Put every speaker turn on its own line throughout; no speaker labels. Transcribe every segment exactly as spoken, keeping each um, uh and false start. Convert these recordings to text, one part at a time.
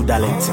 Darlington.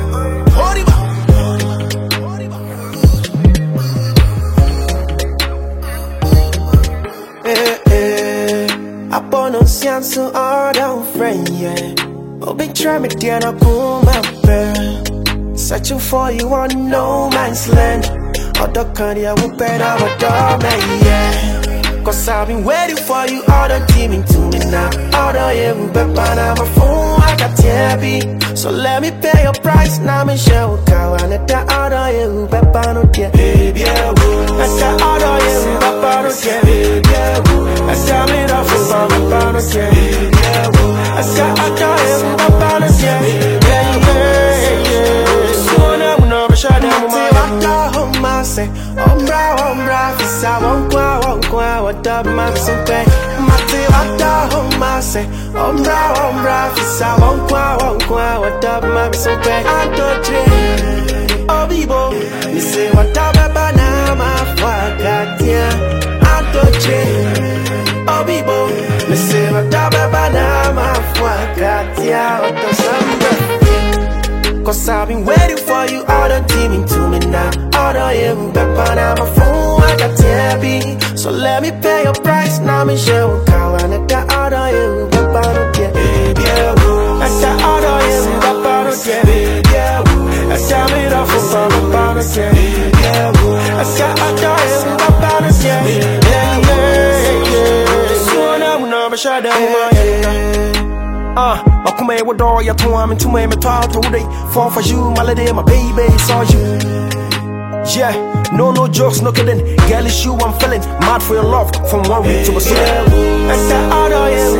Eh, eh, upon on science, all down friend, yeah. Oh, big try me, dear, no cool, my friend. Searching for you on no man's land. Other country, I will bet I would die, man, yeah. Cause I've been waiting for you, all the teaming to me now. All the yeah, we bet on my phone, I got T V. So let me pay your price, now I'm in show. And at the other, yeah, we bet on it, baby, yeah, woo. At the other, yeah, we bet on it, baby, yeah, woo. I got me off of my bet on it, baby, yeah, woo. I got other, yeah, we bet on it, yeah, yeah, yeah. So now we know, but shut down, my say, Ombra, Ombra, Fisa, won't go, won't go, what up, man, so bad. Mate, what the home, I say, Ombra, Ombra, Fisa, won't go, won't go, what up, man, so bad. I don't dream, oh, Bibo, you say, what up, banana, my fuck, yeah. I don't dream, oh, Bibo, you say, what up, banana, my fuck, yeah. What the summer. Cause I've been waiting for you, all the teaming to me now. All the yeah, we back on my phone, I got T V. So let me pay your price, now I'm in show. And I got all the yeah, we back on it, yeah, baby, yeah, woo. I got all the yeah, we back on it, yeah, baby, yeah, woo. I got me off of my back on it, yeah, baby, yeah, woo. I got all the yeah, we back on it, yeah, yeah, yeah, yeah. So now we know, but shut down, yeah. Ah, uh, Makume would door your two arm into my metal today. Fall for you, my lady, my baby, saw you. Yeah, no, no jokes, no kidding. Girl, it's you I'm feeling. Mad for your love, from one week to a second. And the other, yeah,